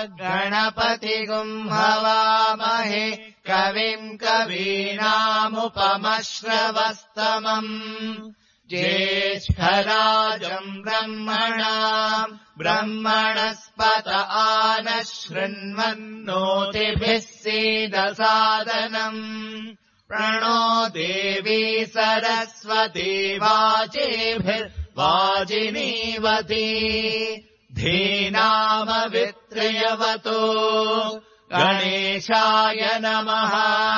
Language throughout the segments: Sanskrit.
गणपतिगुम् हवामहे कविम् कवीनामुपमश्रवस्तमम् ज्येष्ठराजम् ब्रह्मणस्पत आनः शृण्वन्नोतिभिः सीदसादनम् प्रणो देवी सरस्वती वाजिनीवती धीनामवित्रयवतो गणेशाय नमः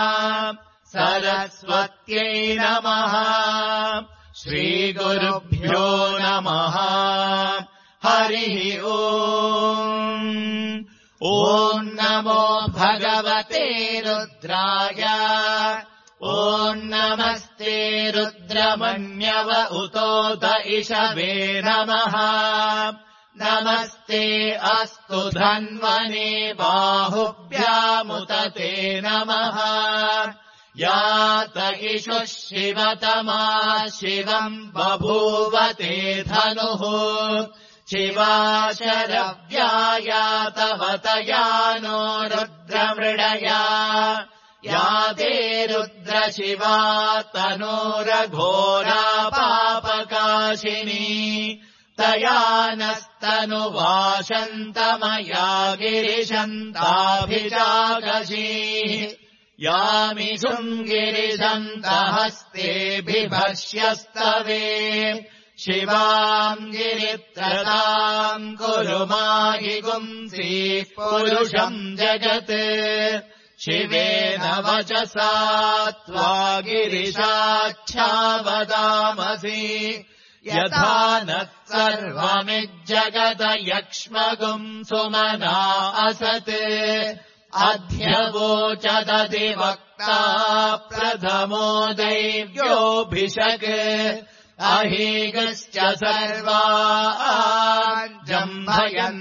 सरस्वत्यै नमः श्रीगुरुभ्यो नमः हरिः ओम् ॐ नमो भगवते रुद्राय ॐ नमस्ते रुद्रमन्यव उतोत इषवे नमः नमस्ते अस्तु धन्वने बाहुभ्यामुत ते नमः यात इषुः शिवतमा शिवम् बभूवते धनुः शिवाशरव्यायातवतया नो रुद्रमृडया याते रुद्रशिवा तनोरघोरा पापकाशिनी तया नस्तनुवाशन्तमया गिरिशन्ताभिजागशीः यामिषुम् गिरिशन्तहस्तेऽभिभर्ष्यस्तवे शिवाम् गिरित्रताम् कुरु माहि गुंसीः पुरुषम् जगत् शिवेन वचसा त्वा गिरिशाच्छावदामसि यथा नः सर्वमिज्जगत यक्ष्मगुम् सुमना असत् अध्यवोचदधिवक्ता प्रथमो दैव्योऽभिषक् अहीगश्च सर्वाजम्भयन्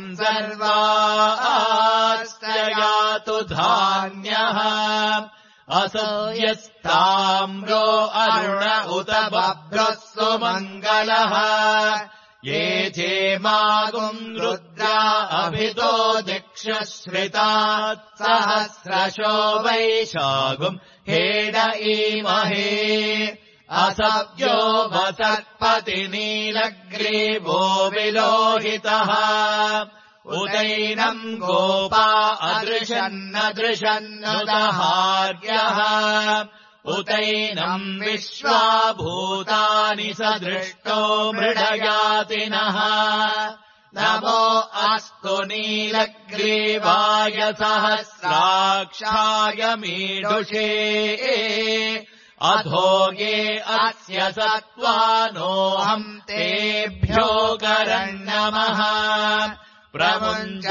सर्वास्तयातु धान्यः असो यस्ताम्रो अरुण उत बभ्रः सुमङ्गलः ये चेमागुम् रुद्रा अभितो दिक्षश्रितात् सहस्रशो वैशागुम् हेड ईमहे असव्यो वसत्पति नीलग्रीवो विलोहितः उदैनम् गोपा अदृशन्नदृशन्नुदहार्यः उतैनम् विश्वाभूतानि सदृष्टो मृडयातिनः नमो अस्तु नीलग्रीवाय सहस्राक्षाय मीढुषे अधो ये अस्य सत्त्वानोऽहम् तेभ्यो करन्नमः प्रमुञ्च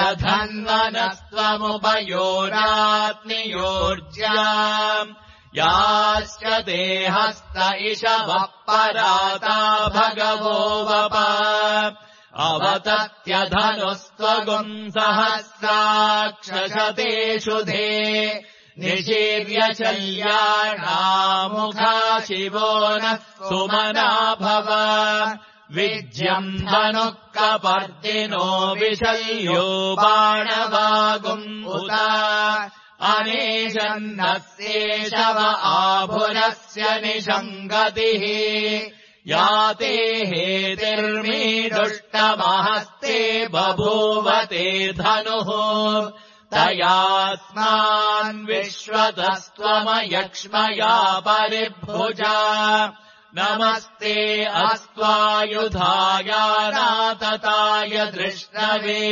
धन्वनस्त्वमुपयोरात्नियोर्ज्याम् याश्च देहस्त इषवः पराता भगवो वप अवतत्यधनुस्त्वगुम् सहस्राक्षशतेषु धे निशीर्यशल्याणामुखा शिवो नः सुमना भव विज्यम् धनुः कपर्दिनो विशल्यो बाणवागुम् उत अनेशन्नस्येषव आभुरस्य निषङ्गतिः याते हेतिर्मीडुष्टमहस्ते बभूवते धनुः तयास्मान् विश्वतस्त्वमयक्ष्मया परिभुजा नमस्ते अस्त्वायुधायानातताय दृष्णवे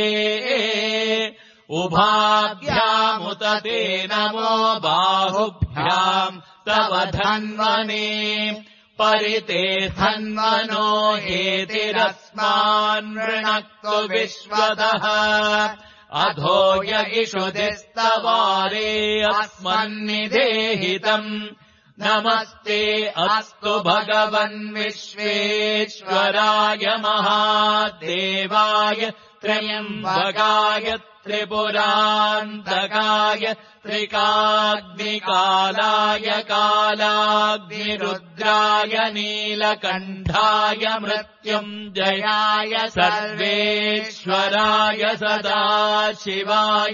उभाभ्यामुत ते नमो बाहुभ्याम् तव धन्वने परिते धन्वनो हेतिरस्मान् वृणक्तु विश्वतः अधो य इषुधिस्तवारे अस्मन्निदेहितम् नमस्ते अस्तु भगवन् विश्वेश्वराय महादेवाय त्र्यम्बकाय त्रिपुरान्तकाय त्रिकाग्निकालाय कालाग्निरुद्राय नीलकण्ठाय मृत्युञ्जयाय सर्वेश्वराय सदाशिवाय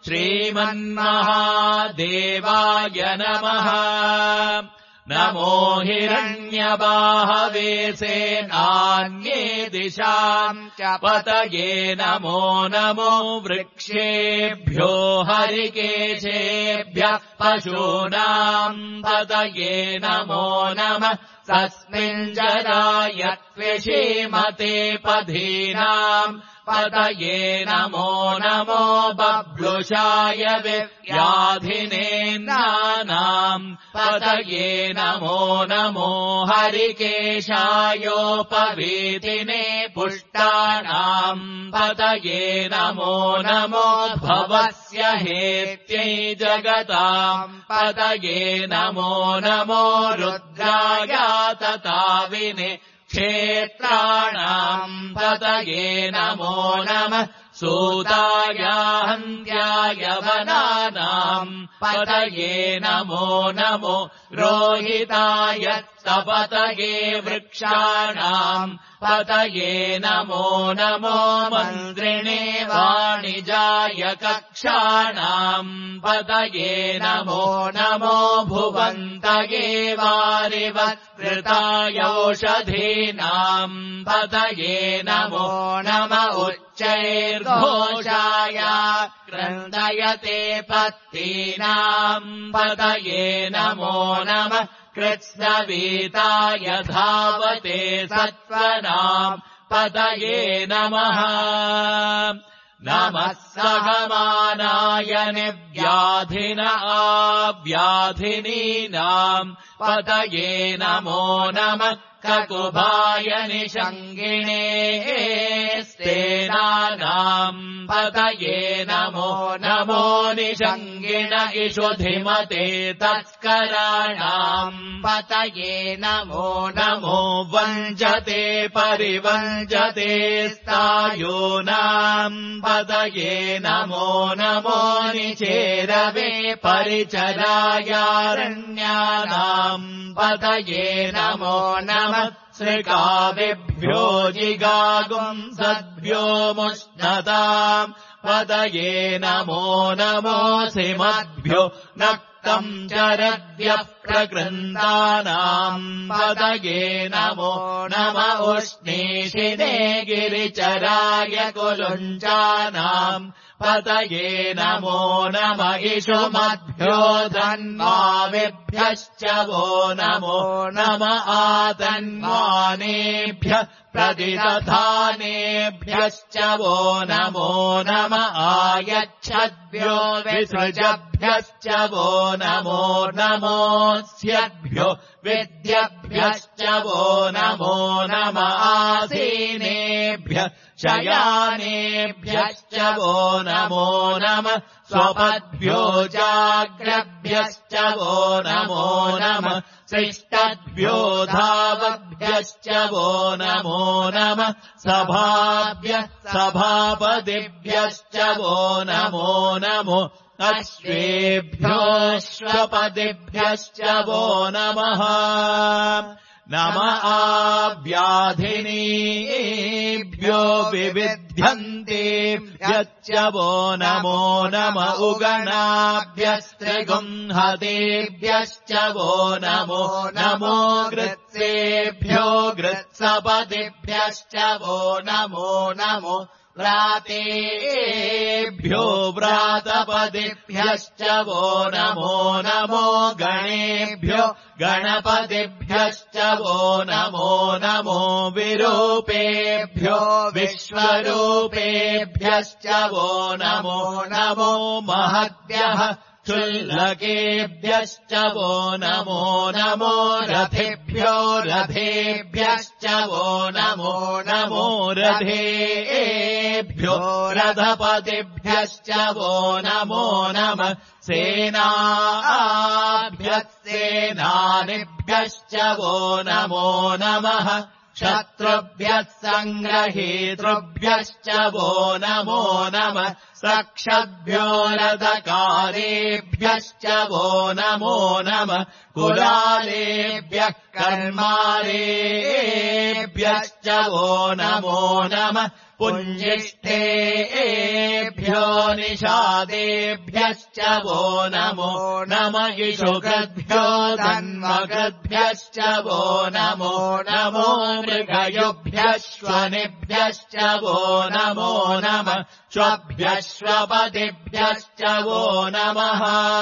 श्रीमन्महादेवाय नमः। नमो हिरण्यबाहवे सेनान्ये दिशाम् च पतये नमो नमो वृक्षेभ्यो हरिकेशेभ्यः पशूनाम् पतये नमो नमः। तस्मिञ्जराय त्विषीमते पधीनाम् पतये नमो नमो बभ्रुषाय व्याधिनेन्द्राणाम् पतये नमो नमो हरिकेशायोपवीतिने पुष्टानाम् पतये नमो नमो भवस्य हेत्यै जगताम् पतये नमो नमो रुद्राय तताविने क्षेत्राणाम् पतये नमो नमः। सूताय हन्त्याय वनानाम् पतये नमो नमो रोहिताय सपतये वृक्षाणाम् पतये नमो नमो मन्त्रिणे वाणिजाय कक्षाणाम् पतये नमो नमो भुवन्तये वारिवत्कृतायौषधीनाम् पतये नमो नम उच्चैर्घोषाय क्रन्दयते पत्तीनाम् पतये नमो नमः। कृत्स्नवीताय धावते सत्त्वनाम् पतये नमः। नमः सगमानाय निव्याधिन आव्याधिनीनाम् पतये नमो नमः। ककुभाय निषङ्गिणे स्तेनानाम् पतये नमो नमो निषङ्गिण इषुधिमते तत्कराणाम् पतये नमो नमो वञ्जते परिवञ्जते स्थायूनाम् पतये नमो नमो निचेरवे परिचरायारण्यानाम् पतये नमो नमः। श्रिकाविभ्यो जिगागुंसद्भ्यो मुष्णताम् पतये नमो नमो सिमद्भ्यो नक्तम् चरद्भ्यः प्रकृन्दानाम् पतये नमो नम उष्णीषिणे गिरिचराय कुलुञ्चानाम् पतये नमो नम इषुमद्भ्यो धन्वाविभ्यश्च वो नमो नम आतन्वानेभ्यः प्रतिदधानेभ्यश्च वो नमो नम आयच्छद्भ्यो विसृजभ्यश्च वो नमो नमोऽस्यद्भ्यो विद्यभ्यश्च वो नमो नम आसीनेभ्यः शयानेभ्यश्च वो नमो नमः। स्वपद्भ्यो जाग्रभ्यश्च वो नमो नमः। शिष्टद्भ्यो धावद्भ्यश्च वो नमो नमः। सभाभ्यः सभापतिभ्यश्च वो नमो नमो अश्वेभ्योऽश्वपतिभ्यश्च वो नमः। नम आव्याधिनीभ्यो विविध्यन्तेभ्यश्च वो नमो नम उगणाभ्यस्त्रिगुंहतेभ्यश्च वो नमो नमो गृत्सेभ्यो गृत्सपतिभ्यश्च वो नमो नमो व्रातेभ्यो व्रातपतिभ्यश्च वो नमो नमो गणेभ्यो गणपतिभ्यश्च वो नमो नमो विरूपेभ्यो विश्वरूपेभ्यश्च वो नमो नमो महद्भ्यः क्षुल्लकेभ्यश्च वो नमो नमो रथेभ्यो रथेभ्यश्च वो नमो नमो रथेभ्यो रथपतिभ्यश्च वो नमो नमः। सेनाभ्यः सेनानिभ्यश्च वो नमो नमः। शत्रुभ्यः सङ्ग्रहीतृभ्यश्च वो नमो नमः सक्षद्भ्यो रथकारेभ्यश्च वो नमो नमः कुलालेभ्यः कर्मारेभ्यश्च वो नमो नमः पुञ्जिष्ठेभ्यो निषादेभ्यश्च वो नमो नमः इषुकृद्भ्यो धन्वकृद्भ्यश्च वो नमो नमो मृगयुभ्यश्वनिभ्यश्च वो नमो नमः श्वभ्यश्वपतिभ्यश्च वो नमः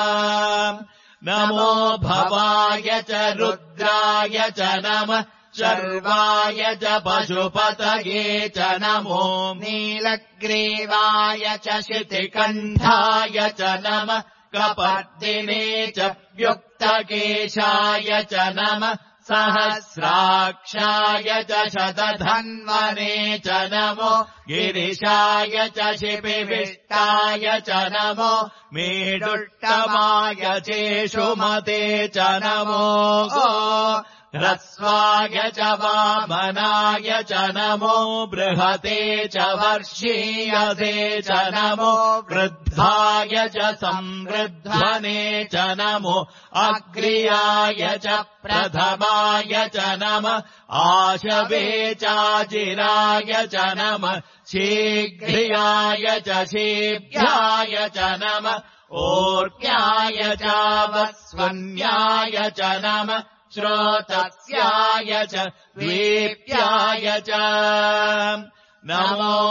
नमो भवाय च रुद्राय च नमः शर्वाय च पशुपतये च नमो नीलग्रीवाय च शितिकण्ठाय च नमः कपर्दिने च व्युक्तकेशाय च नमः सहस्राक्षाय च शतधन्वने च नमो गिरिशाय च शिपिविष्टाय च नमो मेडुट्टमाय चेषुमते च नमो ह्रस्वाय च वामनाय च नमो बृहते च वर्षीयसे च नमो वृद्धाय च संवृद्धने च नमो अग्र्याय च प्रथमाय च नमः आशवे चाजिराय च नमः शीघ्र्याय च शीभ्याय च नमः ओर्क्याय चावस्वन्याय च नमः श्रोतस्याय च द्वीप्याय च नमो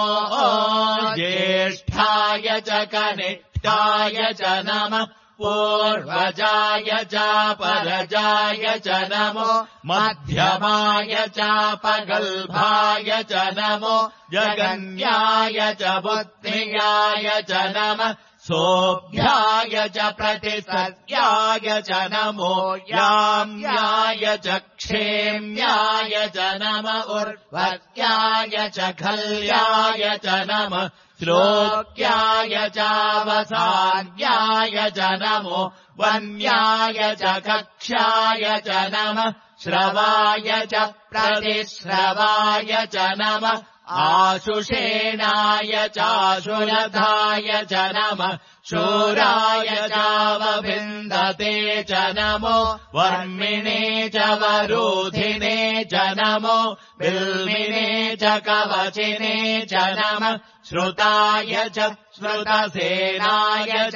ज्येष्ठाय च कनिष्ठाय च नमः पूर्वजाय चापरजाय च नमो मध्यमाय चापगल्भाय च नमो जगन्याय च बुद्धियाय च नमः सोऽभ्याय च प्रतिसर्याय च नमो याम्याय च क्षेम्याय च नमः उर्वत्याय च खल्याय च नमः श्लोक्याय चावसान्याय च नमो वन्याय च कक्ष्याय च नमः श्रवाय च प्रतिश्रवाय च नमः आशुषेणाय चाशुरथाय च नमः शूराय चावभिन्दते च नमो वर्मिणे च वरूधिने च नमो बिल्मिने च कवचिने च नमः श्रुताय च श्रुतसेनाय च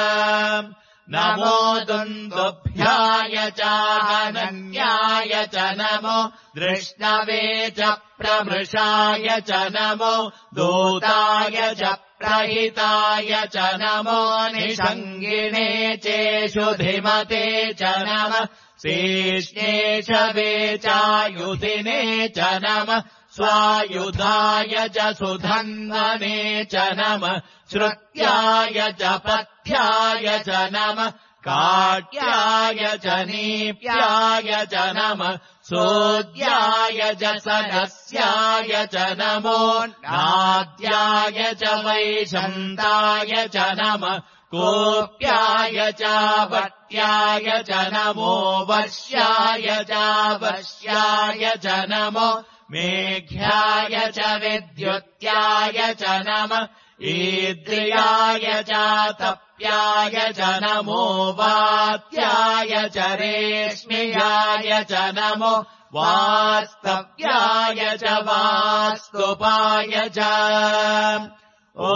नमो दुन्दुभ्याय चाहनन्याय च नमो दृष्णवे च प्रमृषाय च नमो दूताय च प्रहिताय च नमो निषङ्गिणे चेषुधिमते च नमः शेष्णेशवे चायुधिने च नमः स्वायुधाय च सुधन्वने च नमः श्रुत्याय च पथ्याय च नमः काट्याय च नीप्याय च नमः सोद्याय च सरस्याय च नमो नाद्याय च वैशन्ताय च नमः कोप्याय च वट्याय च नमो वर्ष्याय च वर्ष्याय च नमो मेघ्याय च विद्युत्याय च नमः ईद्रियाय च तप्याय च नमो वात्याय च रेश्म्याय च नमो वास्तव्याय च वास्तुपाय च ॐ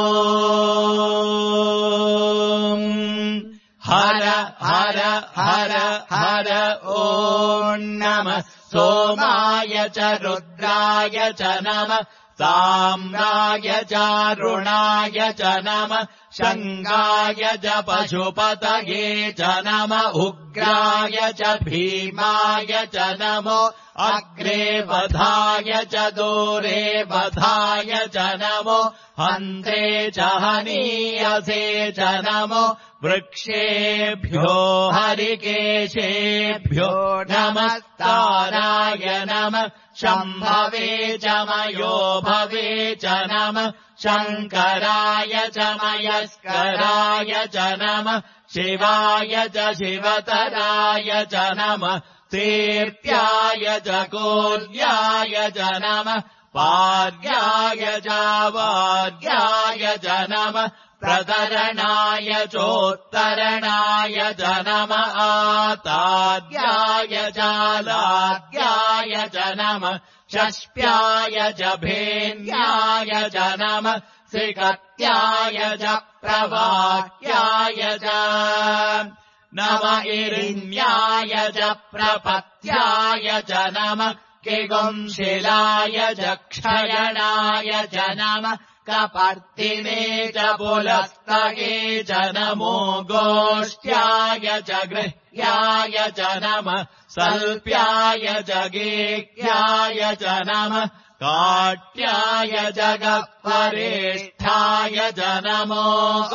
हर हर हर हर ॐ नमः सोमाय च रुद्राय च नमः साम्राय चारुणाय च नमः शङ्गाय च पशुपतये च नमः उग्राय च भीमाय च नमो अग्रे वधाय च दूरे वधाय च नमो हन्ते च हनीयसे च नमो वृक्षेभ्यो हरिकेशेभ्यो नमस्ताराय नमः शम्भवे च मयो भवे च नमः शङ्कराय च मयस्कराय च नमः शिवाय च शिवतराय च नमः सेप्याय च कोल्याय च नमः पार्याय च वार्याय च नमः प्रतरणाय चोत्तरणाय च नमः आतार्याय च लार्याय च नमः षष्प्याय च भेन्याय च नमः श्रीकत्याय च प्रवाह्याय च नम इरिण्याय च प्रपत्याय च नमः किगुंशिलाय च क्षयणाय च नमः कपर्दिने च पुलस्तये च नमो गोष्ठ्याय च गृह्याय च नमः सल्प्याय च गेह्याय च नमः काट्याय च गह्वरेष्ठाय च नमो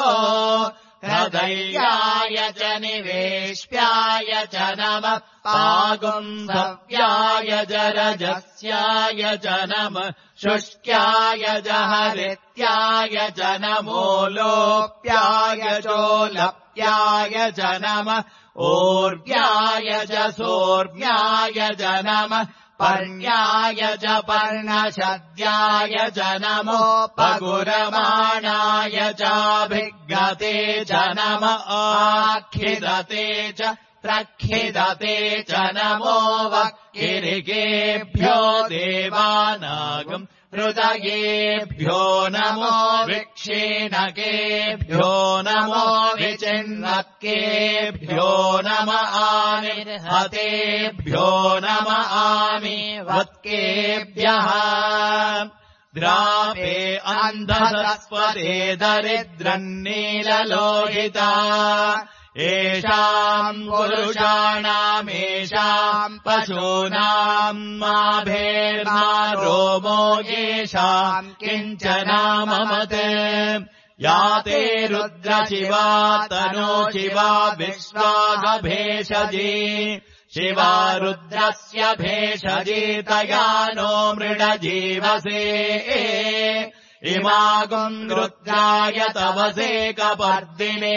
हृदयाय च निवेश्याय च नमः पागुंसव्याय च रजस्याय च नमः शुष्क्याय च हरित्याय च नमो लोप्याय चोलप्याय च नमः ओर्व्याय च सोर्व्याय च नमः पर्ण्याय च पर्णशद्याय च नमो पगुरमाणाय चाभिगते च नमः आखिदते च त्रखिदते च नमो वक्किरिकेभ्यो देवानागम् हृदयेभ्यो नमो विक्षीणकेभ्यो नमो विचिन्वक्केभ्यो नम आनिर्हतेभ्यो नम आमिवत्केभ्यः द्रापे अन्धसरस्वते दरिद्रन्नीललोहिता येषाम् पुरुषाणामेषाम् पशूनाम् माभेर्मा रोमो येषाम् किञ्चनाममते या ते रुद्रशिवा तनो शिवा विश्वागभेषजी शिवा रुद्रस्य भेषजी तया नो मृडजीवसे इमागुम् रुद्राय तवसे कपर्दिने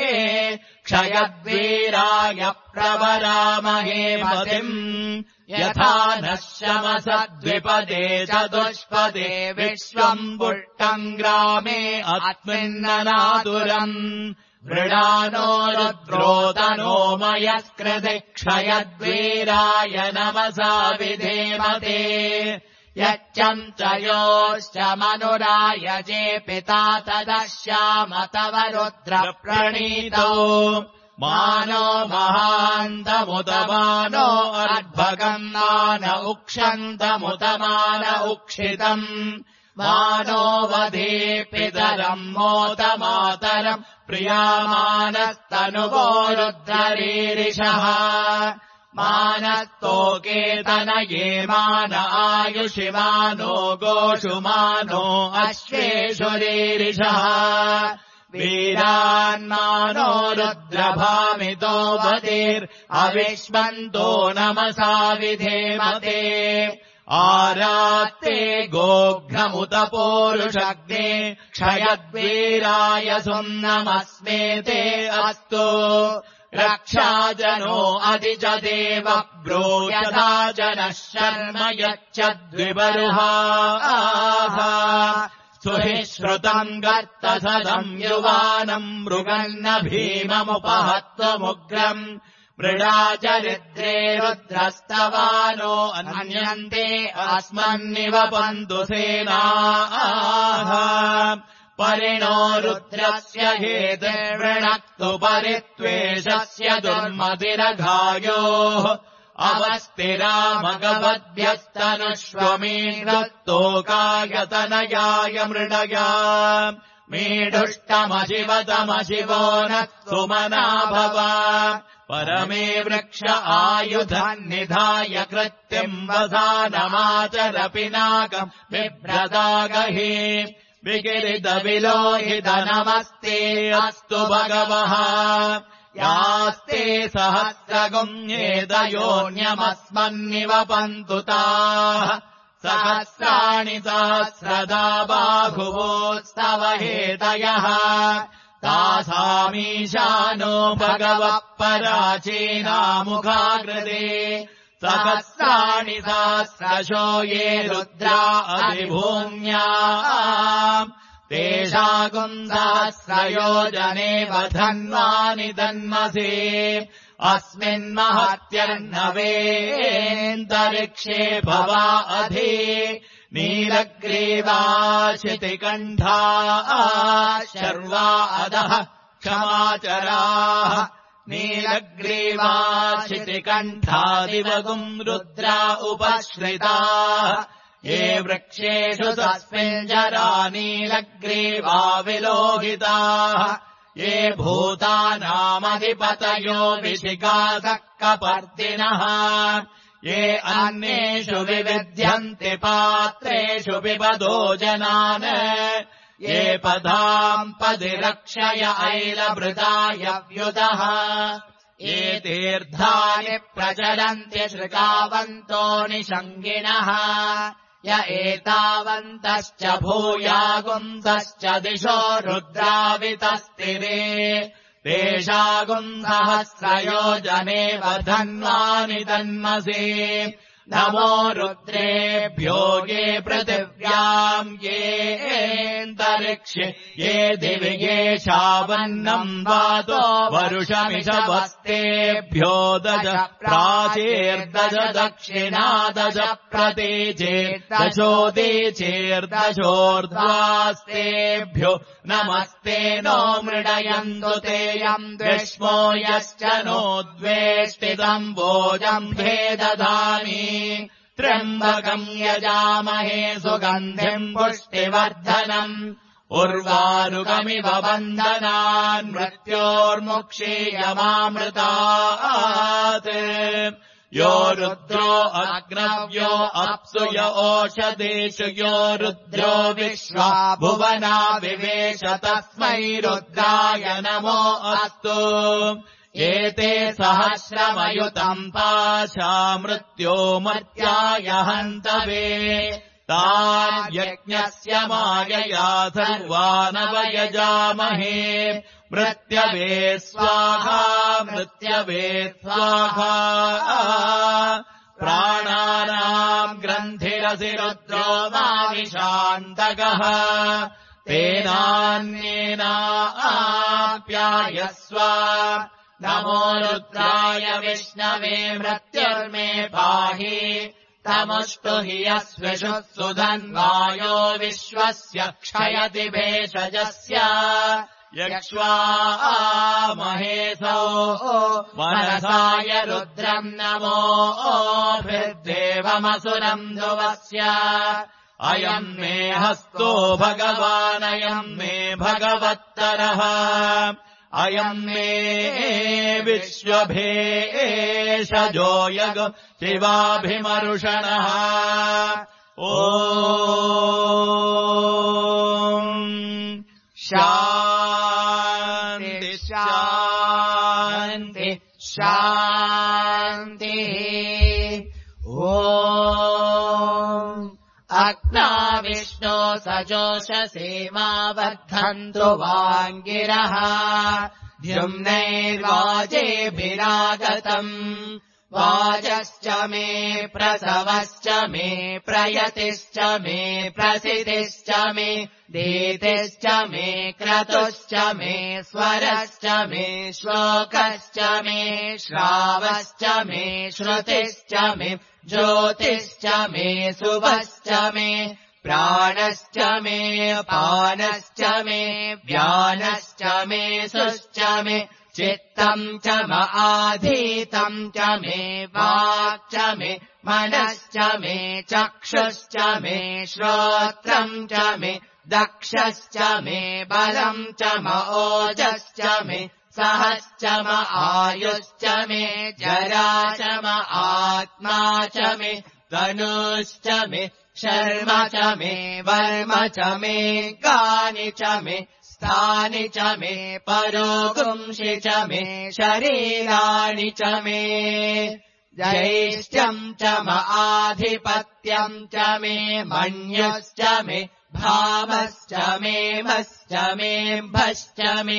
क्षयद्वीराय प्रवरामहे मतिम् यथा नः शमसद्विपदे चतुष्पदे विश्वम् पुष्टम् ग्रामे अस्मिन्ननातुरम् मृडानो रुद्रोदनो मयस्कृते क्षयद्वीराय नमसा विधेमते यच्चन्तयोश्च मनुराय जे पिता तदश्याम तव रुद्र प्रणीतो मानो महान्तमुतमानो अर्भगम् मान उक्षन्तमुतमान उक्षितम् मानो वधे पितरम् मोतमातरम् प्रियामानस्तनुवो रुद्ररीरिषः मानस्तोकेतनये मान आयुषिमानो गोषुमानो अश्वेषुरीरिषः वीरान्मानो रुद्रभामितो वदेर्अविष्मन्तो नमसा विधेमते आरात्ते गोघ्नमुत पोरुषग्ने क्षयद्वीराय सुम्नमस्मेते अस्तु रक्षाजनो अधिच देव ब्रूयता जनः शर्म यच्छद्विबर्हाः सुहि श्रुतम् गर्तसदम् युवानम् मृगन्न भीममुपहत्वमुग्रम् मृडाचरिद्रे रुद्रस्तवानो अन्यन्ते अस्मन्निव पन्तु सेनाः परिणो रुद्रस्य हेतिर्वृणक्तु परित्वेषस्य दुर्मतिरघायोः अवस्तिरामगवद्भ्यस्तनुष्वमीडत्तोकायतनयाय मृडया मीढुष्टमशिवतमशिवो नः सुमना भव परमे वृक्ष आयुधन्निधाय कृत्तिम् वसानमाचर पिनाकम् बिभ्रदागहि विकिरितविलोहित नमस्ते अस्तु भगवः यास्ते सहस्रगुण्येतयोऽन्यमस्मन्निव पन्तु ताः सहस्राणि सहस्रदा बाहुवोत्सव हेतयः ता वसामीशानो भगवः पराचीनामुखाकृते सहस्राणि सहस्रशो ये रुद्रा अधिभूम्या तेषागुम् सहस्रयोजने वधन्वानि तन्मसे अस्मिन्महत्यर्णवेऽन्तरिक्षे भवा अधि नीलग्रीवा शितिकण्ठा शर्वा अधः क्षमाचराः नीलग्रीवा शितिकण्ठादिवगुम् रुद्रा उपश्रिताः ये वृक्षेषु तस्मिन् जरा नीलग्रीवा विलोहिताः ये भूतानामधिपतयो विशिखासः कपर्दिनः ये अन्येषु विविध्यन्ति पात्रेषु पिबतो जनान् ये पदाम् पदिरक्षय ऐलभृताय व्युतः ये तीर्थानि प्रचलन्ति श्रुतावन्तो निषङ्गिणः य एतावन्तश्च भूयागुंसश्च दिशो रुद्रावितस्तिरे तेषागुम् सहस्रयोजने वधन्वानि तन्मसे नमो रुद्रेभ्यो ये पृथिव्याम् येऽन्तरिक्षे ये दिवि ये शावन्नम् वातो वरुषमिषवस्तेभ्यो दश प्राचीर्दश दक्षिणादश प्रतीचेर्दशोदीचेर्दशोर्ध्वास्तेभ्यो नमस्ते नो मृडयन्तु तेयम् द्विष्मो यश्च नो द्वेष्टितम् भोजम्भे दधामि त्र्यम्बकम् यजामहे सुगन्धिम् पुष्टिवर्धनम् उर्वारुकमिव बन्धनान् मृत्योर्मुक्षीयमामृतात् यो रुद्रो अग्नव्यो अप्सु य ओषधीषु यो रुद्रो विश्वा भुवना विवेश तस्मै रुद्राय नमो अस्तु एते सहस्रमयुतम् पाशा मृत्यो मर्त्याय हन्तवे तान् यज्ञस्य मायया सर्वानवयजामहे मृत्यवे स्वाहा मृत्यवे स्वाहा प्राणानाम् ग्रन्थिरसि रुद्रो माविशान्तकः तेनान्येनाप्यायस्व नमो रुद्राय विष्णवे मृत्युर्मे पाहि तमुष्टु हि यस्विषुः सुधन्वायो विश्वस्य क्षयति भेषजस्य यक्ष्वामहेसो मनसाय रुद्रम् नमोऽभिर्देवमसुरम् ध्रुवस्य अयम् मे हस्तो भगवानयम् मे भगवत्तरः अयम् मे विश्वभेषजो यग शिवाभिमरुषणः ॐ शान्ति शान्ति शान्तिः ॐ अग्ना विष्णो सजोषसेमा वर्धन्तु वाङ्गिरः द्युम्नैर्वाजेभिरागतम् वाजश्च मे प्रसवश्च मे प्रयतिश्च मे प्रसिद्धिश्च मे दीतिश्च मे क्रतुश्च मे स्वरश्च मे श्लोकश्च मे श्रावश्च मे श्रुतिश्च मे ज्योतिश्च मे शुभश्च मे प्राणश्च मे पानश्च मे व्यानश्च मे सुश्च मे चित्तम् च आधीतम् च मे वाक् च मे मनश्च मे चक्षुश्च मे श्रोत्रम् च मे दक्षश्च मे बलम् च ओजश्च मे सहश्च आयुश्च मे जरा च आत्मा च मे तनुश्च मे शर्म च मे वर्म च मे गानि च मे स्थानि च मे परोगुंषि च मे शरीराणि च मे जैष्ठ्यम् च आधिपत्यम् च मे मन्युश्च मे भावश्च मे मश्च मे भश्च मे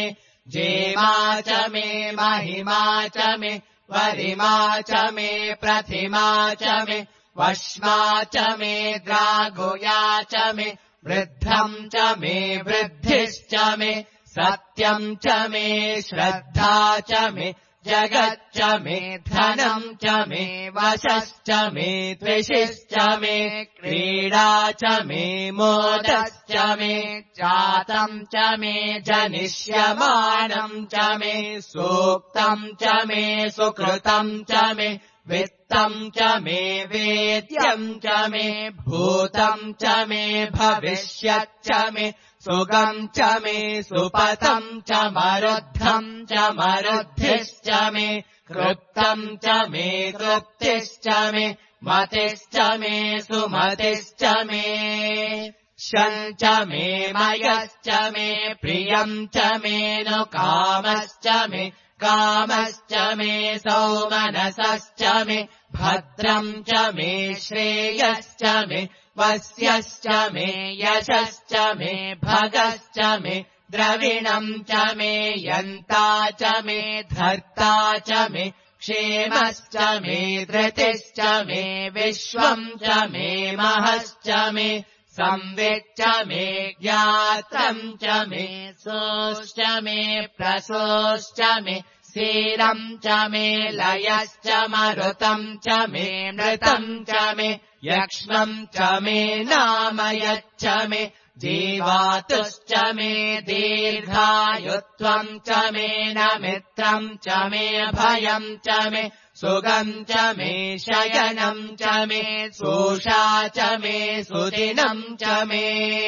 जेमा च मे महिमा च मे वरिमा च मे प्रतिमा च मे वश्मा च मे द्रागुया च मे वृद्धम् च मे वृद्धिश्च मे सत्यम् च मे श्रद्धा च मे जगच्च मे धनम् च मे वशश्च मे द्विषिश्च मे क्रीडा च मे मोदश्च मे जातम् च मे जनिष्यमानम् च मे सूक्तम् च मे सुकृतम् च मे वित्तम् च मे वेद्यम् च मे भूतम् च मे भविष्यच्च मे सुगम् च मे सुपतम् च मरुद्धम् च मरुद्धिश्च मे कृप्तम् च मे कृप्तिश्च मे मतिश्च मे सुमतिश्च मे शम् च मे मयश्च मे प्रियम् च मे नु कामश्च मे कामश्च मे सौमनसश्च मे भद्रम् च मे श्रेयश्च मे वस्यश्च मे यशश्च मे भगश्च मे द्रविणम् च मे यन्ता च मे धर्ता च मे क्षेमश्च मे धृतिश्च मे विश्वम् च मे महश्च मे संविच्च मे ज्ञात्रम् च मे सोश्च मे प्रसोश्च मे सीरम् च मे लयश्च मरुतम् च मे मृतम् च मे यक्ष्मम् च मे नामयच्च मे जीवातुश्च मे दीर्घायुत्वम् च मे न मित्रम् च मे भयम् च मे सुगम् च मे शयनम् च मे सोषा च मे सुदिनम् च मे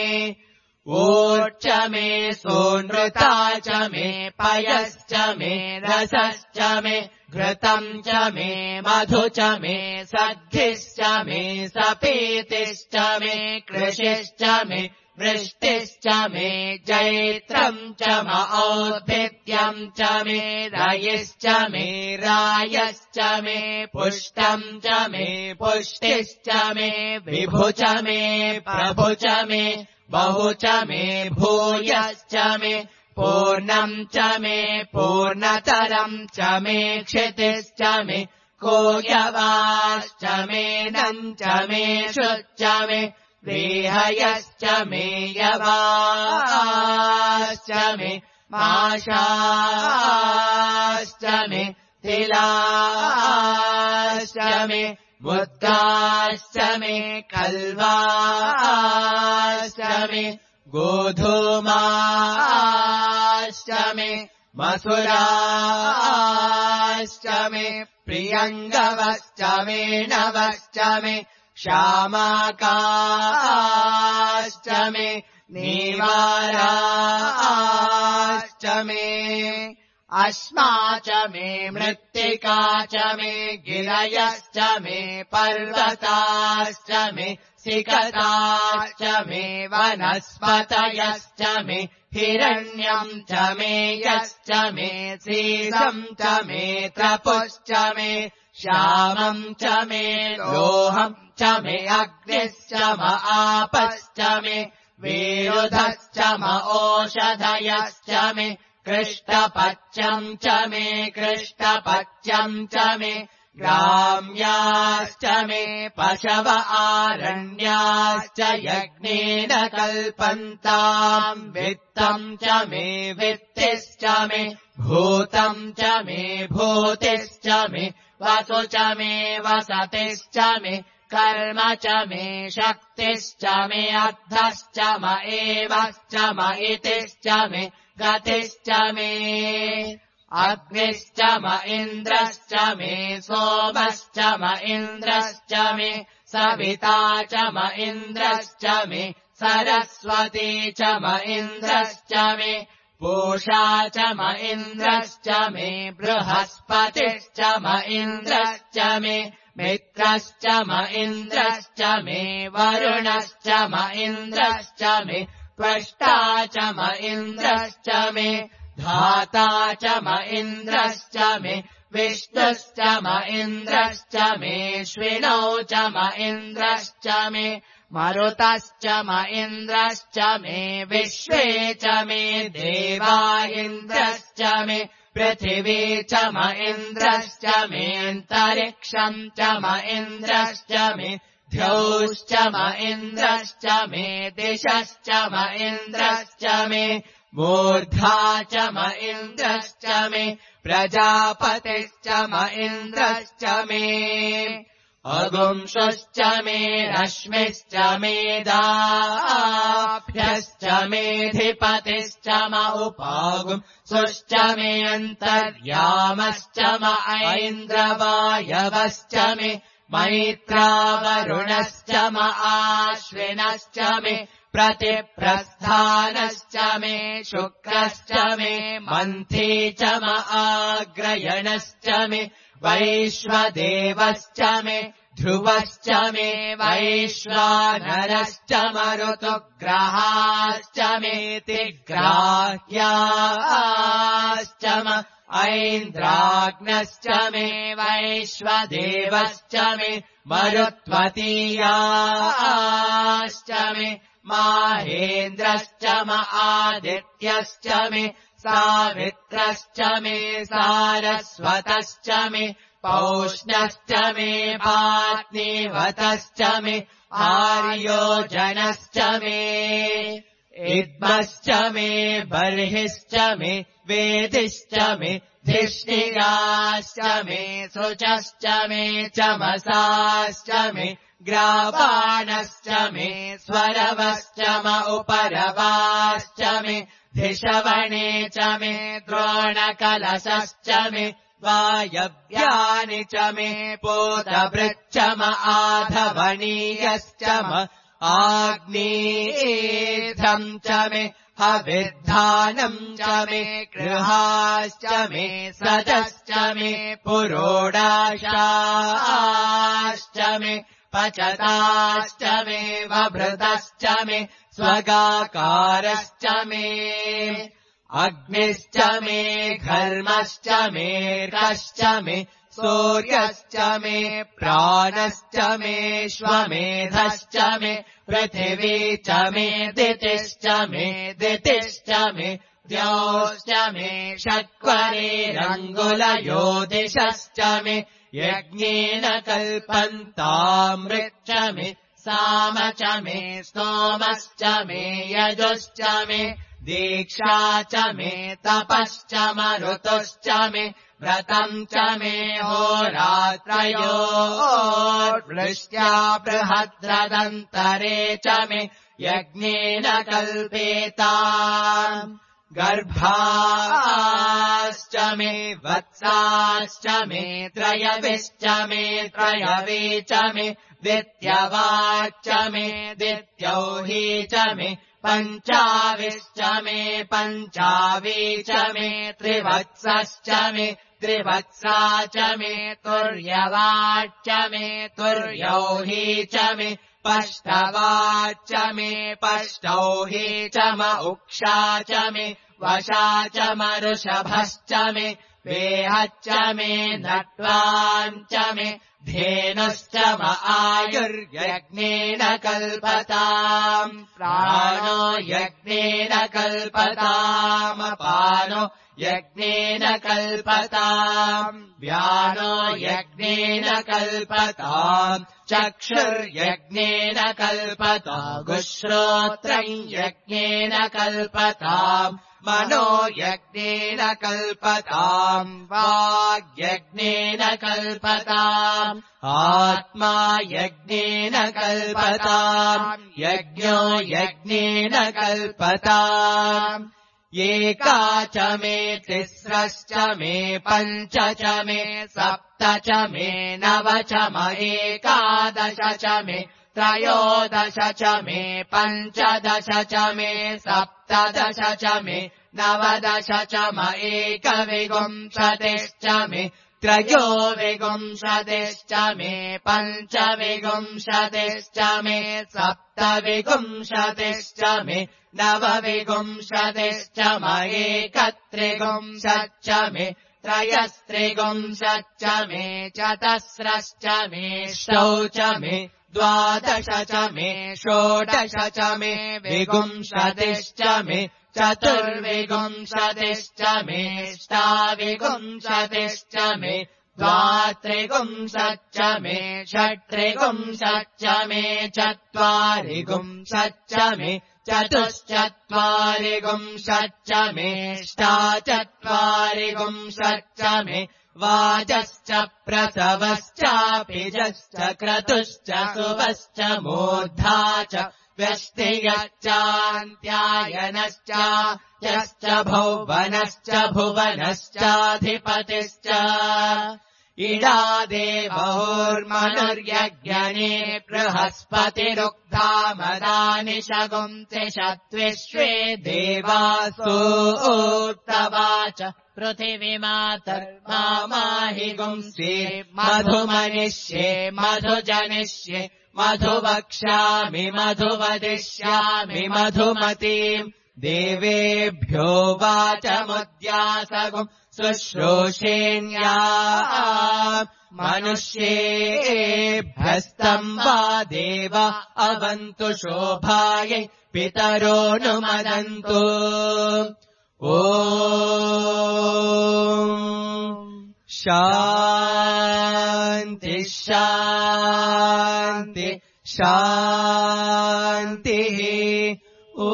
ऊर्च मे सोनृता च मे पयश्च मे रसश्च मे घृतम् च मे मधु च मे सद्भिश्च मे सपीतिश्च मे कृषिश्च मे वृष्टिश्च मे जैत्रम् च औद्भिद्यम् च मे रयिश्च मे रायश्च मे पुष्टम् च मे पुष्टिश्च मे विभु च मे प्रभु च मे बहु च मे भूयश्च मे पूर्णम् च मे पूर्णतरम् च मे क्षितिश्च मे कोयवाश्च मे नम् च मे शुच्च मे व्रीहयश्च मे यवाश्च मे माशाश्च मे तिलाश्च मे मुद्गाश्च मे कल्वाश्च मे गोधूमाश्च मे मसुराश्च मे प्रियङ्गवश्च मे नवश्च मे श्यामाकाश्च मे नीवाराश्च मे अश्मा च मे मृत्तिका च मे गिरयश्च मे पर्वताश्च मे सिकताश्च मे वनस्पतयश्च मे हिरण्यम् च मे यश्च मे सीसम् च मे त्रपुश्च मे श्यामम् च मे लोहम् च मे अग्निश्च म आपश्च मे विरुधश्च म ओषधयश्च मे कृष्टपच्यम् च मे कृष्टपच्यम् च मे ग्राम्याश्च मे पशव आरण्याश्च यज्ञेन कल्पन्ताम् वित्तम् च मे वित्तिश्च मे भूतम् च मे भूतिश्च मे वसु च मे वसतिश्च मे कर्म च मे शक्तिश्च मे अर्थश्च म एवश्च म इतिश्च मे गतिश्च मे अग्निश्च म इन्द्रश्च मे सोमश्च म इन्द्रश्च मे सविता च म इन्द्रश्च मे सरस्वती च म इन्द्रश्च मे पूषा च म इन्द्रश्च मे बृहस्पतिश्च म इन्द्रश्च मे मित्रश्च म इन्द्रश्च मे वरुणश्च म इन्द्रश्च मे त्वष्टा च म इन्द्रश्च मे धाता च म इन्द्रश्च मे विष्णुश्च म इन्द्रश्च मे श्विनौ च म इन्द्रश्च मे मरुतश्च म इन्द्रश्च मे विश्वे च मे देवा इन्द्रश्च मे पृथिवी च म इन्द्रश्च मेऽन्तरिक्षम् च म इन्द्रश्च मे द्यौश्च म इन्द्रश्च मे दिशश्च म इन्द्रश्च मे मूर्धा च म इन्द्रश्च मे प्रजापतिश्च म इन्द्रश्च मे अगुंशुश्च मे रश्मिश्च मेधाभ्यश्च मेधिपतिश्च म उपागुंसुश्च मे अन्तर्यामश्च म ऐन्द्रवायवश्च मे मैत्रावरुणश्च म आश्विनश्च मे प्रतिप्रस्थानश्च मे शुक्रश्च मे मन्थी च म आग्रयणश्च मे वैश्वदेवश्च मे ध्रुवश्च मे वैश्वानरश्च मरुतुग्रहाश्च मेऽतिग्राह्याश्च म ऐन्द्राग्नश्च मे वैश्वदेवश्च मे मरुत्वतीयाश्च मे माहेन्द्रश्च म आदित्यश्च मे सावित्रश्च मे सारस्वतश्च मे पौष्णश्च मे पात्नीवतश्च मे आर्योजनश्च मे इद्मश्च मे बर्हिश्च मे वेदिश्च मे धिष्णिराश्च मे शुचश्च मे चमसाश्च मे ग्रावाणश्च मे स्वरवश्च म उपरवाश्च मे धिषवणे च मे द्रोणकलशश्च मे वायव्यानि च मे पोतभृच्च म आधवणीयश्च म आग्नेयम् च मे हविर्धानम् च मे गृहाश्च मे सजश्च मे पुरोडाशाश्च मे पचताश्च मे वभृतश्च मे स्वगाकारश्च मे अग्निश्च मे घर्मश्च मेर्कश्च मे सूर्यश्च मे प्राणश्च मे श्वमेधश्च मे पृथिवी च मे दितिश्च मे द्यौश्च मे षट्करेरङ्गुलयोदिशश्च मे यज्ञेन कल्पन्तामृच्च मे साम च मे स्तोमश्च मे यजुश्च मे दीक्षा च मे तपश्च मरुतुश्च मे व्रतम् च मे होरात्रयोर्वृष्ट्या बृहद्रदन्तरे च मे यज्ञेन कल्पेता गर्भाश्च मे वत्साश्च मे त्रयविश्च मे त्रयवे च मे द्वित्यवाच्च मे द्वित्यौही च मे पञ्चाविश्च मे पञ्चावी च मे त्रिवत्सश्च मे त्रिवत्सा च मे तुर्यवाच्च मे तुर्यौही च मे पष्टवाच्च मे पष्टौही च म उक्षा च मे वशा च मरुषभश्च मे वेहच्च मे नट्वाञ्च मे धेनुश्च म आयुर्यज्ञेन कल्पताम् प्राणो यज्ञेन कल्पताम् अपानो यज्ञेन कल्पताम् व्यानो यज्ञेन कल्पताम् चक्षुर्यज्ञेन कल्पताम् श्रोत्रम् यज्ञेन कल्पताम् मनो यज्ञेन कल्पताम् वाग्यज्ञेन कल्पताम् आत्मा यज्ञेन कल्पताम् यज्ञो यज्ञेन कल्पताम् एका च मे तिस्रश्च मे पञ्च च मे सप्त च मे नव च म एकादश च मे त्रयोदश च मे पञ्चदश च मे सप्तदश च मे नवदश च म एकविंशतिश्च मे त्रयोविंशतिश्च मे पञ्चविंशतिश्च मे सप्तविंशतिश्च मे नवविंशतिश्च म एकत्रिंशच्च मे त्रयस्त्रिगुंशच्च मे चतस्रश्च मे षौच मे द्वादश च मे षोडश च मे विगुंशतिश्च मे चतुर्विगुंशतिश्च मे ष्टाविगुंशतिश्च मे द्वात्रिगुंशच्च मे षट्त्रिगुंशच्च मे चत्वारिगुंशच्च मे चतुश्चत्वारिगुंशच्च मे ष्टाचत्वारिगुंशच्च मे वाजश्च प्रसवश्चापिजश्च क्रतुश्च सुवश्च मूर्धा च व्यष्टियश्चान्त्यायनश्च यश्च भौवनश्च भुवनश्चाधिपतिश्च इडा देवोर्मनुर्यज्ञने बृहस्पतिरुक्ता मदानि शगुंसिषत्विश्वे देवासोक्तवाच पृथिवीमातर्माहि गुंसे मधुमनिष्ये मधुजनिष्ये मधुवक्ष्यामि मधुवदिष्यामि मधुमतीम् देवेभ्यो वाचमुद्यासगुम् शुश्रूषेण्या मनुष्येभ्यस्तम् वा देव अवन्तु शोभायै पितरोऽनुमदन्तु ॐ शान्ति शान्ति शान्तिः ॐ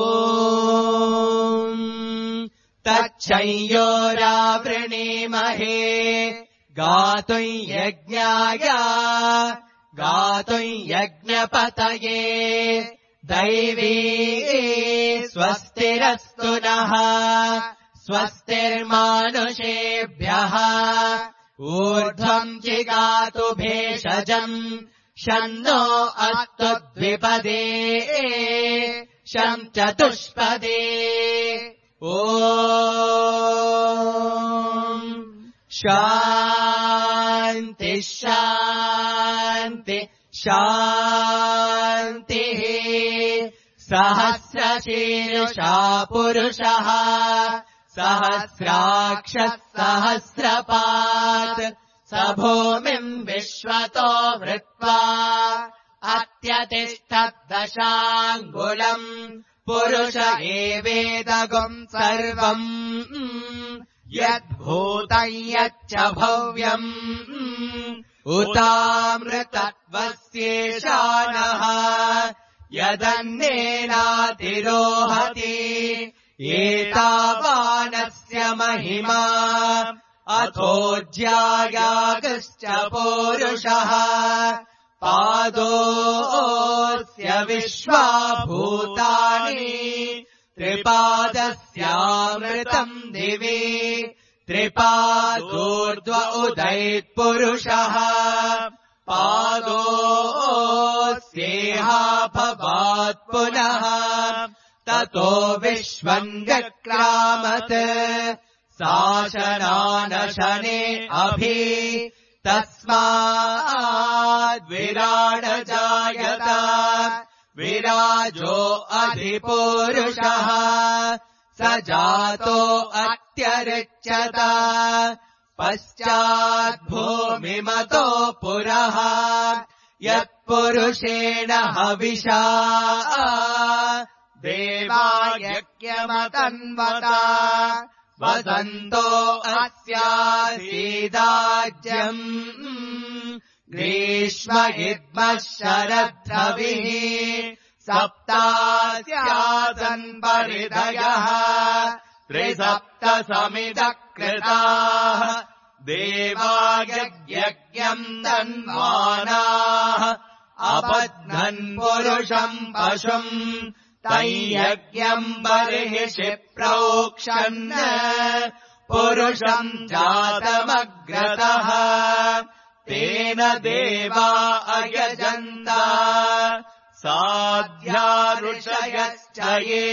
तच्छंयोरावृणीमहे गातुम् यज्ञाय गातुम् यज्ञपतये दैवी स्वस्तिरस्तु नः स्वस्तिर्मानुषेभ्यः ऊर्ध्वम् जिगातु भेषजम् शन्नो अस्तु द्विपदे शम् चतुष्पदे ॐ शान्ति शान्ति शान्तिः सहस्रशीर्षा पुरुषः सहस्राक्षः सहस्रपात् स भूमिम् विश्वतो वृत्वा अत्यतिष्ठद्दशाङ्गुलम् पुरुष एवेदगुम् सर्वम् यद्भूतम् यच्च भव्यम् उतामृतत्वस्येषानः यदन्नेनातिरोहति एतावानस्य महिमा अथोज्यायागश्च पौरुषः पादोऽस्य विश्वाभूतानि त्रिपादस्यामृतम् दिवि त्रिपादोर्ध्व उदैत्पुरुषः पादोऽस्येहाभवात् पुनः ततो विश्वम् व्यक्रामत् शासनानशने अभि तस्माद्विराडजायत विराजो अधिपुरुषः स जातो अत्यरिच्यत पश्चाद्भूमिमतो पुरः यत्पुरुषेण हविषा देवा यज्ञमतन्वता वसन्तो अस्यासीदाज्यम् ग्रीष्म इद्मः शरद्रविः सप्तास्यासन् परिधयः त्रिसप्तसमिदकृताः देवा यज्ञम् तन्वानाः अपध्नन् पुरुषम् पशुम् तैयज्ञम् बर्हिषि प्रोक्षन् पुरुषम् जातमग्रतः तेन देवा अयजन्त साध्या ऋषयश्च ये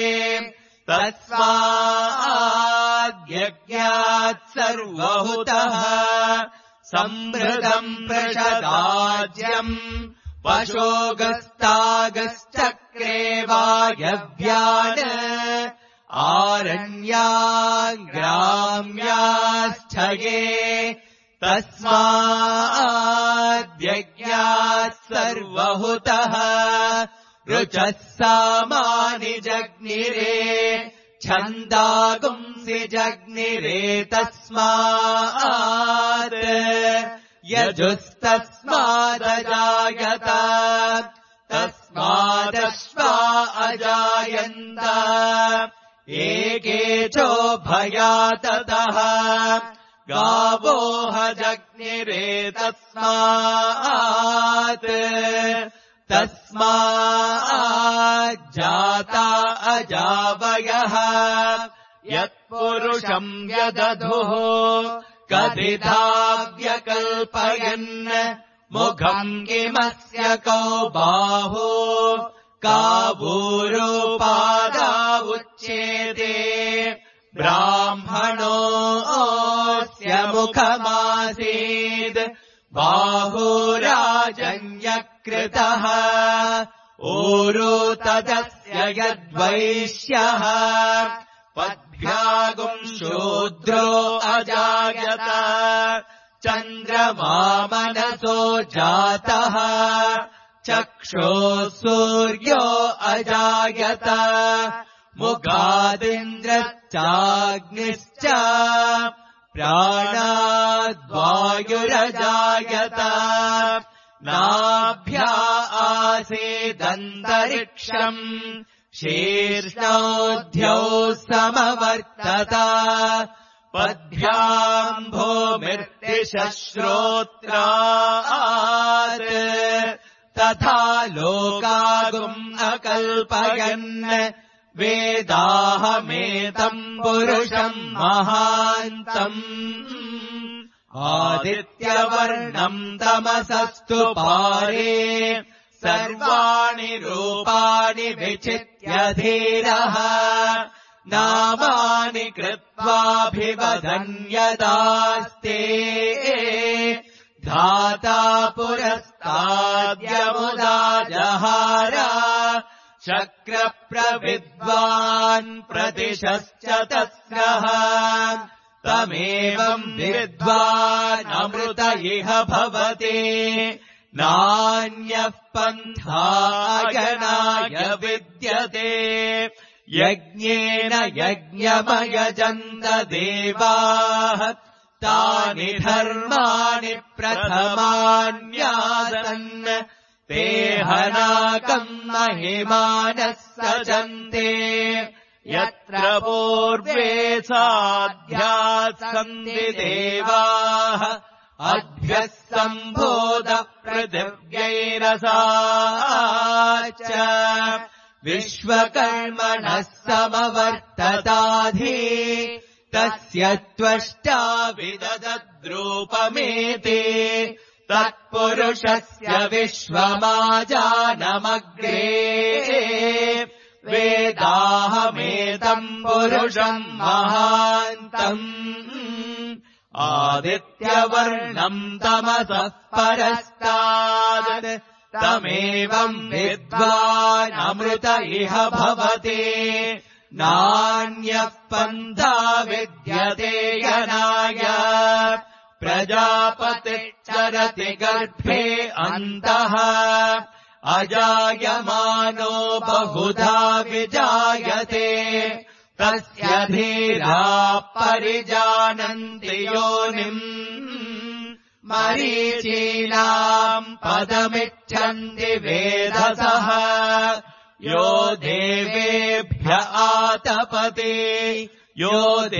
तस्माद्यज्ञात् सर्वहुतः सम्भृतम् प्रषदाज्यम् पशोगस्तागश्चक्रे वायव्यान् आरण्याग्राम्याश्च क्षये तस्माद्यज्ञात् सर्वहुतः ऋचः सामानि जग्निरे छन्दागुंसि जग्निरे तस्मात् यजुस्तस्मादजायत तस्मादश्वा अजायन्त एकेचोभयाततः गावोह जग्निरे तस्मात् तस्माज्जाता अजावयः यत्पुरुषम् व्यदधुः कथिता व्यकल्पयन् मुखम् किमस्य कौ बाहु कावूरुपादा उच्येते ब्राह्मणोऽस्य मुखमासीत् बाहुराजन्यकृतः ऊरु तदस्य यद्वैश्यः पद्भ्यागुम् शूद्रो अजायत चन्द्रमा मनसो जातः चक्षुः सूर्यो अजायत मुखादिन्द्रश्चाग्निश्च प्राणाद्वायुरजायत नाभ्या आसीदन्तरिक्षम् शीर्ष्णोऽध्यौ समवर्तत पद्भ्याम् भूमिर्दिशश्रोत्रात् तथा लोकागुम् अकल्पयन् वेदाहमेतम् पुरुषम् महान्तम् आदित्यवर्णम् तमसस्तु पारे सर्वाणि रूपाणि विचित्य धीरः नामानि कृत्वाभिवदन् यदास्ते धाता पुरस्ताद्यमुदा जहार शक्रप्रविद्वान् प्रतिशश्च तस्रः तमेवम् विद्वानमृत इह भवति नान्यः पन्थायनाय विद्यते यज्ञेन यज्ञमयजन्त देवाः तानि धर्माणि प्रथमान्यासन् ते हनाकम् महिमानः सजन्ते यत्र पूर्वे साध्याः सन्ति देवाः अभ्यः सम्भोदः पृथिव्यैरसा च विश्वकर्मणः समवर्तताधि तस्य त्वष्टा विददद्रूपमेते तत्पुरुषस्य विश्वमाजानमग्रे वेदाहमेतम् पुरुषम् महान्तम् आदित्यवर्णम् तमसः परस्तात् तमेवम् विद्वानमृत इह भवति नान्यः पन्था विद्यते यनाय प्रजापतिश्चरति गर्भे अन्तः अजायमानो बहुधा विजायते तस्य धीराः परिजानन्ति योनिम् मरीचीनाम् पदमिच्छन्ति वेधसः यो देवेभ्य आतपते यो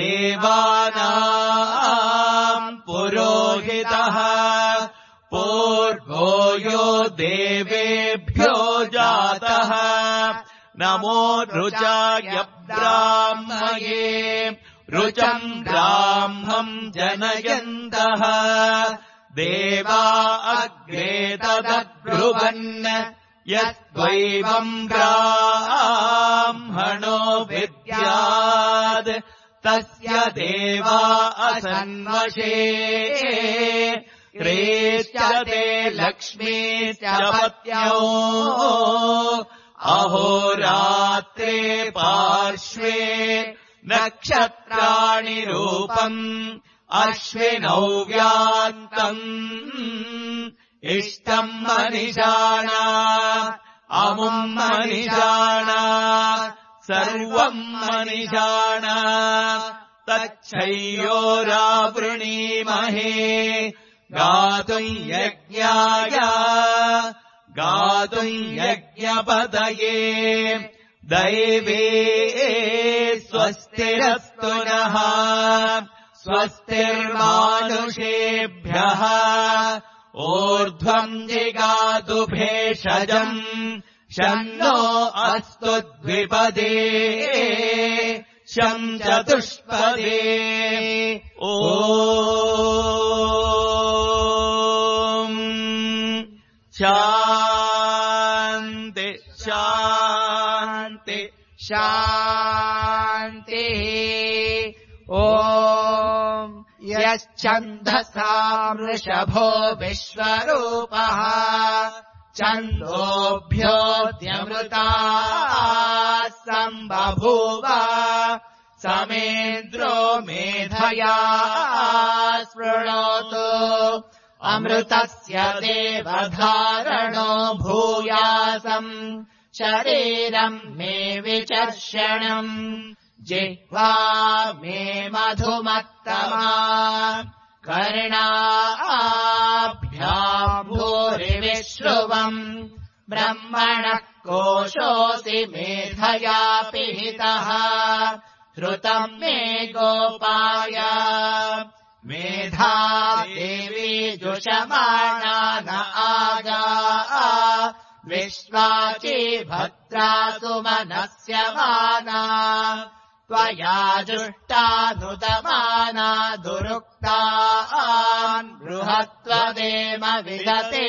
देवानाम् पुरोहितः पूर्वो यो देवेभ्यो जातः नमो रुचाय ब्राह्मये रुचम् ब्राह्मम् जनयन्तः देवा अग्रे तदब्रुवन् यस्त्वैवम् ब्राह्मणो विद्यात् तस्य देवा असन्वशे क्रेश्चते लक्ष्मीश्च पत्न्यो अहोरात्रे पार्श्वे नक्षत्राणि रूपम् अश्विनौ व्यान्तम् इष्टम् मनिषाणा अमुम् मनिषाणा सर्वम् मनिषाणा तच्छयोरावृणीमहे गातुम् यज्ञाय गातुम् यज्ञपतये दैवे स्वस्तिरस्तु नः स्वस्तिर्मानुषेभ्यः ऊर्ध्वम् जिगातु भेषजम् शन्नो अस्तु द्विपदे शम् चतुष्पदे ॐ शान्ति शान्ति शान्तिः ॐ यश्छन्दसा वृषभो विश्वरूपः छन्दोभ्योऽद्यमृताः सम्बभूव समेन्द्रो मेधया स्पृणोतु अमृतस्य देवधारणो भूयासम् शरीरम् मे विचर्षणम् जिह्वा मे मधुमत्तमा कर्णाभ्याम् भूरिविश्रुवम् ब्रह्मणः कोशोऽसि मेधया पिहितः श्रुतम् मे गोपाय मेधा देवी जुषमाणा न आगा विश्वाची भद्रा सुमनस्यमाना त्वया जुष्टानुदमाना दुरुक्तान् बृहत्वदेम विदते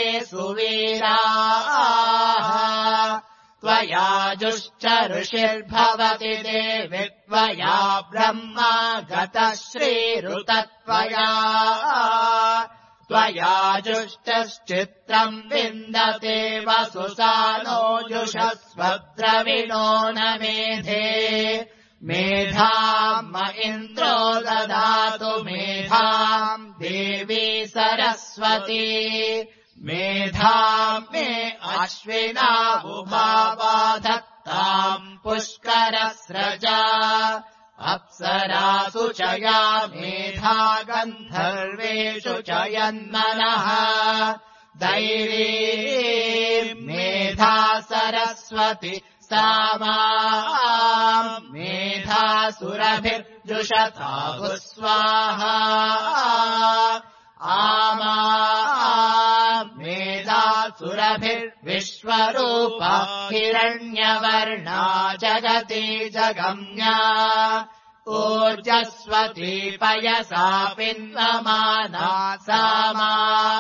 सुवीराः त्वया जुश्च ऋषिर्भवति देवि त्वया ब्रह्मा गतः श्रीरुतत्वया त्वया जुष्टश्चित्रम् विन्दते वसुसानो जुषस्वद्रविणो न मेधे मेधाम् इन्द्रो ददातु मेधाम् देवी सरस्वती मेधाम् मे अश्विना उभावाधत्ताम् पुष्करस्रजा अप्सरासु च या मेधा गन्धर्वेषु च यन्मनः दैवी मेधा सरस्वती सामा मेधासुरभिर्जुषता स्वाहा आमा मेधासुरभिर्विश्वरूपा हिरण्यवर्णा जगति जगम्या ऊर्जस्वती पयसा पिन्वमाना सामा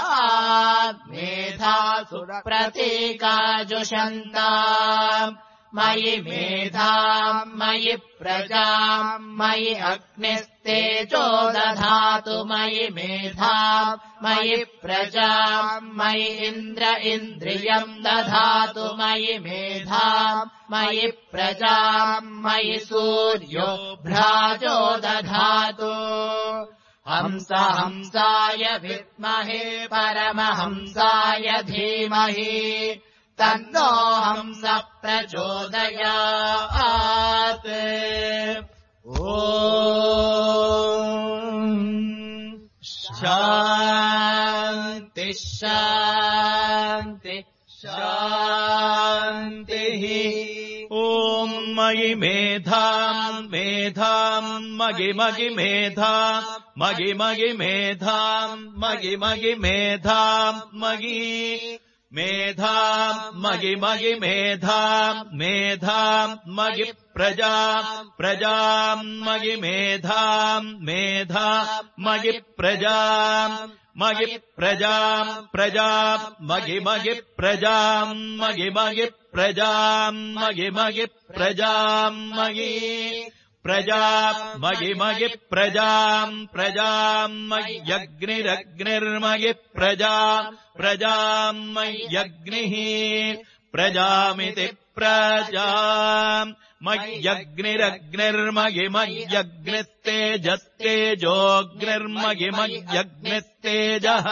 मेधासुरप्रतीका जुषन्ता मयि मेधाम् मयि प्रजाम् मयि अग्निस्तेजो दधातु मयि मेधाम् मयि प्रजाम् मयि इन्द्र इन्द्रियम् दधातु मयि मेधाम् मयि प्रजाम् मयि सूर्यो भ्राजो दधातु हंस हंसाय विद्महे परमहंसाय धीमहि तन्नो हंस प्रचोदयात् ॐ शान्ति शान्ति शान्तिः ॐ मयि मेधाम् मेधाम् मगि मगि मेधाम् मगि मगि मेधाम् मगि मगि मेधाम् मगि मेधाम् मगि मगि मेधाम् मेधाम् मगि प्रजाम् प्रजाम् मगि मेधाम् मेधाम् मगि प्रजाम् मगि प्रजाम् प्रजाम् मगि मगि प्रजाम् मगि मगि प्रजाम् मगि मगि प्रजाम् मगि प्रजा मगि मगि प्रजाम् प्रजाम् मय्यग्निरग्निर्मयि प्रजाम् प्रजाम् मय्यग्निः प्रजामिति प्रजाम् मय्यग्निरग्निर्मयिमय्यग्निस्तेजस्तेजोऽग्निर्मयिमय्यग्निस्तेजः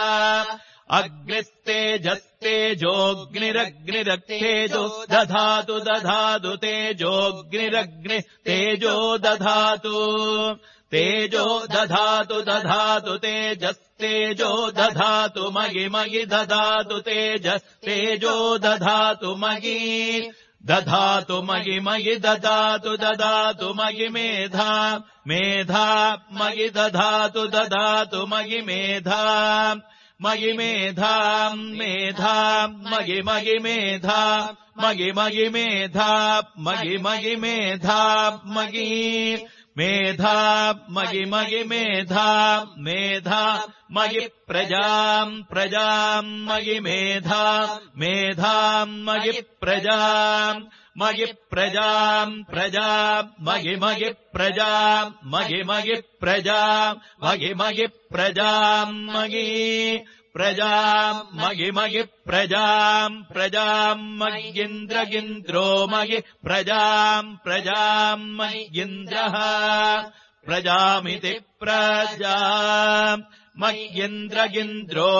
अग्निस्तेजस्तेजोऽग्निरग्निरक्तेजो दधातु दधातु तेजोऽग्निरग्निः तेजो दधातु तेजो दधातु दधातु तेजस्तेजो दधातु मयि दधातु तेजस्तेजो दधातु मयि दधातु मयि दधातु दधातु मयि मेधा मेधा मयि दधातु दधातु मयि मेधा मयि मेधा मेधा मयि मेधा मयि मेधा मयि मेधा मयि मेधा मयि मेधा मेधा मयि प्रजाम् मयि मेधा मेधा मयि प्रजाम् मयि प्रजाम् मयि प्रजाम् मयि प्रजाम् मयि प्रजाम् मयि प्रजाम् मयि प्रजाम् मय्यिन्द्रो मयि प्रजाम् मय्यिन्द्रः प्रजामिति प्रजाम् मय्यिन्द्रो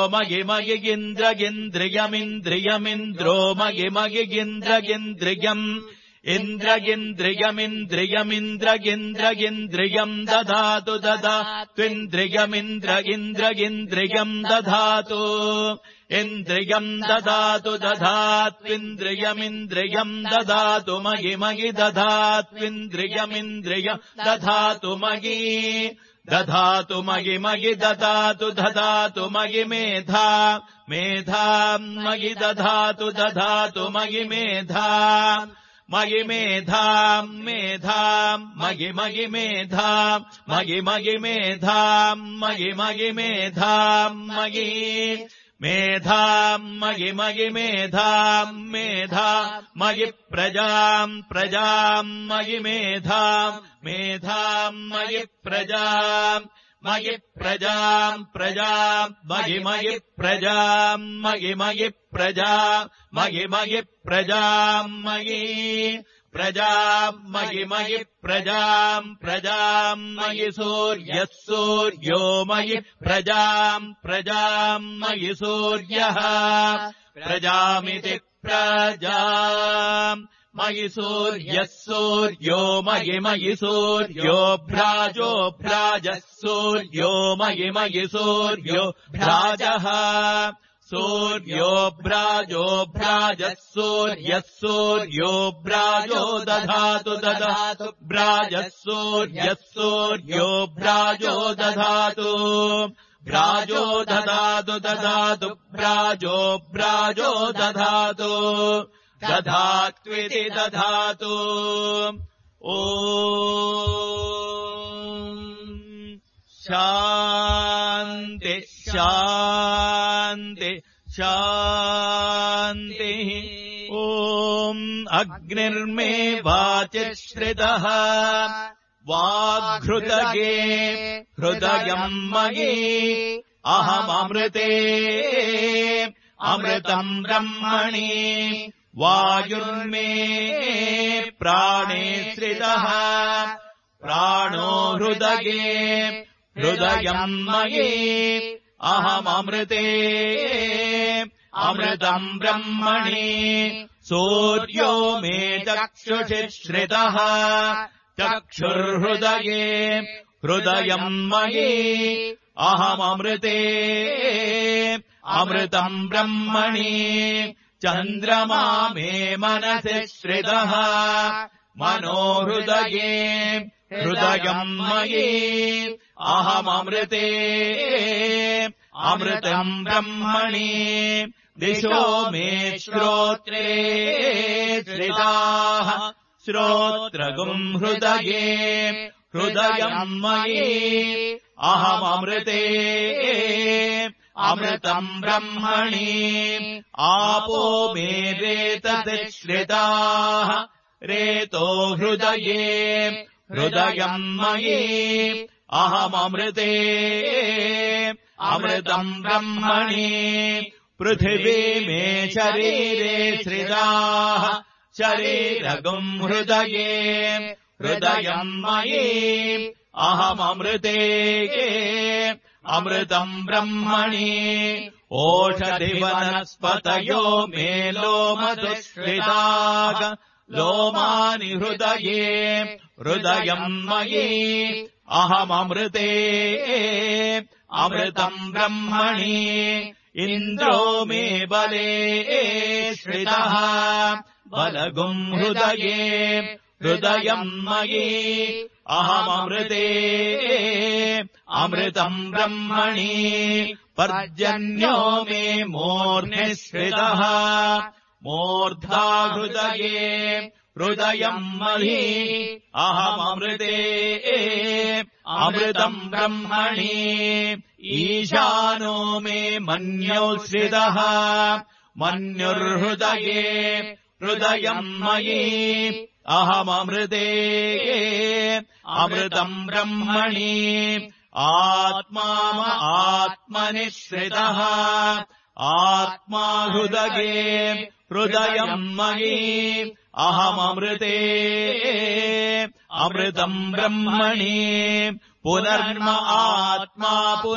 मयिन्द्रियमिन्द्रियमिन्द्रो मयिन्द्रियम् इन्द्रियमिन्द्रियम् दधातु दधात्विन्द्रियमिन्द्रियम् दधातु इन्द्रियम् दधातु दधात्विन्द्रियमिन्द्रियम् दधातु मयि दधात्विन्द्रियमिन्द्रियम् दधातु मयि दधातु मयि दधातु मयि मेधा मेधा मयि दधातु मयि मेधा मयि मेधा मेधा मयि मेधा मयि मेधा मयि मेधा मयि मेधा मयि मेधा मेधा मयि प्रजाम् मयि मेधा मेधा मयि प्रजाम् मयि प्रजाम् मयि प्रजाम् मयि प्रजाम् मयि प्रजाम् मयि प्रजाम् मयि प्रजाम् मयि सूर्यो मयि प्रजाम् मयि सूर्यः प्रजामिति प्रजाम् मयि सूर्यो मयि सूर्यो भ्राजः सूर्यो मयि सूर्यो भ्राजः सूर्यो भ्राजः सूर्यो भ्राजो दधातु भ्राजः सूर्यो भ्राजो दधातु भ्राजो दधातु भ्राजो दधातु दधात्विति दधातु ॐ शान्ति शान्ति शान्तिः ॐ अग्निर्मे वाचिश्रितः वाग्हृदये हृदयम् मयि अहममृते अमृतम् ब्रह्मणि वायुर्मे प्राणे श्रितः प्राणो हृदये हृदयम् मयि अहममृते अमृतम् ब्रह्मणि सूर्यो मे चक्षुषि श्रितः चक्षुर्हृदये हृदयम् मयि अहममृते अमृतम् ब्रह्मणि चन्द्रमा मे मनसि श्रितः मनो हृदये हृदयम् मयि अहममृते अमृतम् ब्रह्मणि दिशो मे श्रोत्रे श्रिताः श्रोत्रगुम् हृदये हृदयम् मयि अहममृते अमृतम् ब्रह्मणि आपो मे रेतसि श्रिताः रेतो हृदये हृदयम् मयि अहममृते अमृतम् ब्रह्मणि पृथिवी मे शरीरे श्रिताः शरीरगुम् हृदये हृदयम् मयि अहममृते अमृतम् ब्रह्मणि ओषधिवनस्पतयो मे लोमसुश्रिताः लोमानि हृदये हृदयम् मयि अहममृते अमृतम् ब्रह्मणि इन्द्रो मे बले श्रितः बलगुम् हृदये हृदयम् मयि अहममृते अमृतम् ब्रह्मणि पर्जन्यो मे मूर्ध्निश्रितः मूर्धा हृदये हृदयम् मयि अहममृते अमृतम् ब्रह्मणि ईशानो मे मन्योश्रितः मन्युर्हृदये हृदयम् मयि अहममृते अमृतम् ब्रह्मणि आत्मा आत्मनिश्रितः आत्मा हृदये हृदयम् मयि अहममृते अमृतम् ब्रह्मणि पुनर्म आत्मा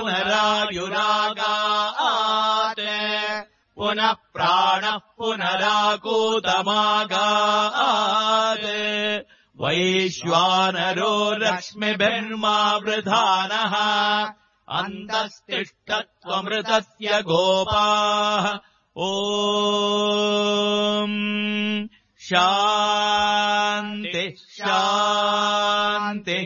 पुनरायुरागात् पुनः प्राणः पुनराकूतमागात् वैश्वानरो रश्मिभिर्मावृधानः अन्तस्तिष्ठत्वमृतस्य गोपाः ॐ शान्ति शान्ति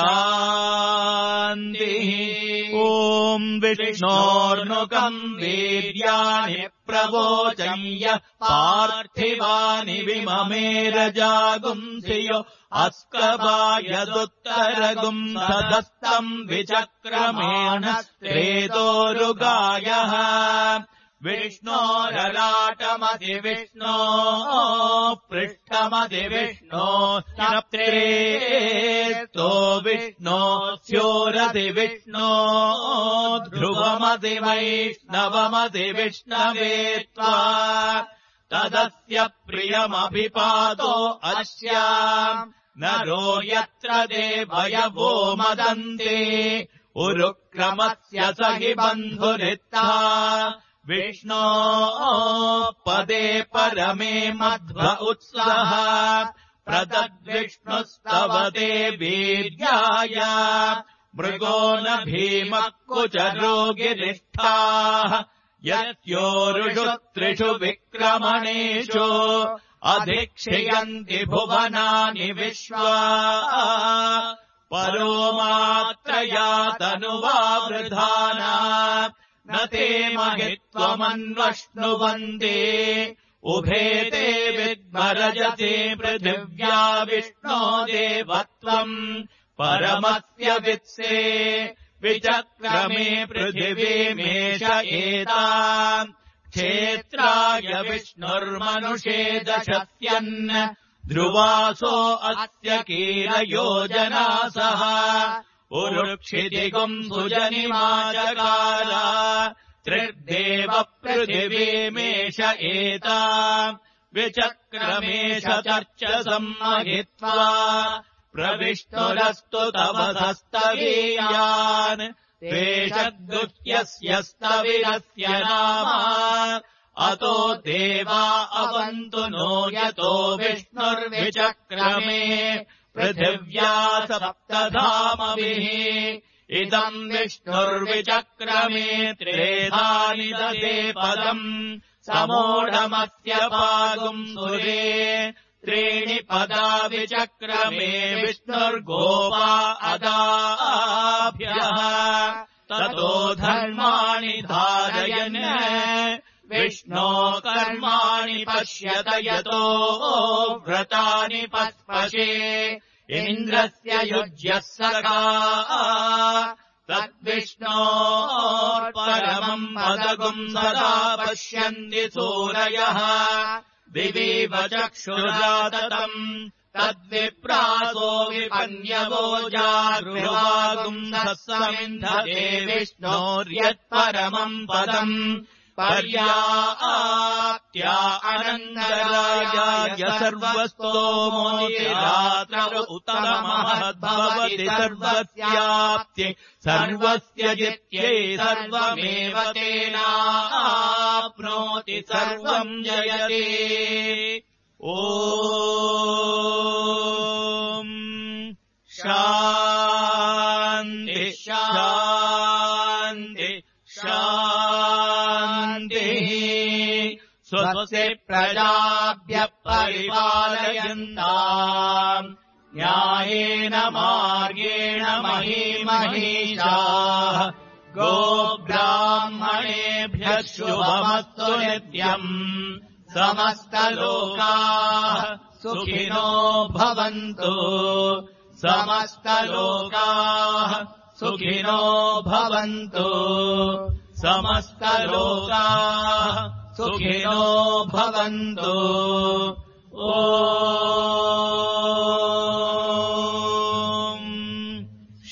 शान्तिः ॐ विष्णोर्नुकम् वीर्याणि प्रवोचय्य पार्थिवानि विममे रजागुंसियो अस्कवायदुत्तरगुम् सदस्तम् विचक्रमेण त्रेतोरुगायः विष्णोरलाटमधि विष्णो पृष्ठमधि विष्णो नप्त्रेतो विष्णो स्योरधि विष्णो ध्रुवमधि वैष्णवमधि विष्णवे त्वा तदस्य प्रियमभिपातो अस्याम् नरो यत्र देवयवो मदन्ते उरुक्रमस्य स हि बन्धुरित्ता विष्णो पदे परमे मध्व उत्सः प्रदद्विष्णुस्तवते वीर्याय मृगो न भीमः कुचरो गिरिष्ठाः यत्योरुषु त्रिषु विक्रमणेषु अधिक्षयन्ति भुवनानि विश्वा परो मात्रया तनुवावृधाना न ते महित्वमन्वश्नुवन्ते उभे ते विद्मरजते पृथिव्या विष्णो देवत्वम् परमस्य वित्से विचक्रमे पृथिवीमेष एता क्षेत्राय विष्णुर्मनुषे दशस्यन् ध्रुवासो अस्य कीलयोजनासः उरुक्षितिगुम् सुजनिमाचकार त्रिर्देव पृथिवीमेष एता विचक्रमेष चर्च सम्महित्वा प्रविष्णुरस्तु तव सस्तवीयान् त्वेषद्गुह्यस्य स्तविरस्य नाम अतो देवा अवन्तु नो यतो विष्णुर्विचक्रमे पृथिव्या सप्तधामभिः इदम् विष्णुर्विचक्रमे त्रेधानि ददे पदम् समूढमस्य पागुम् सुरे त्रीणि पदा विचक्रमे विष्णुर्गोपा अदाभ्यः ततो धर्माणि धारयन् विष्णो कर्माणि पश्यत यतो व्रतानि पस्पशे इन्द्रस्य युज्यः सखा तद्विष्णोर्परमम् पदगुम् सदा पश्यन्ति सूरयः दिवीव चक्षुराततम् तद्विप्रासो विपन्यवो जागृवागुम् सत्समिन्धते विष्णोर्यत्परमम् पदम् पर्याप्त्या अनन्तरायाय सर्वस्तोमोतिरात्र उत्तममहद्भवति सर्वस्याप्त्यै सर्वस्य जित्यै सर्वमेव तेनाप्नोति सर्वम् जयते ॐ शान्ति शान्ति शान्तिः स्वस्य प्रजाभ्यः परिपालयन्ताम् न्यायेन मार्गेण महीमहीषाः गोब्राह्मणेभ्यः शुभमस्तु नित्यम् समस्तलोकाः सुखिनो भवन्तु समस्तलोकाः सुखिनो भवन्तु समस्तलोकाः सुखिनो भवन्तु ॐ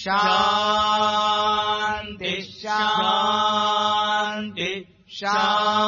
शान्ति शान्ति शान्ति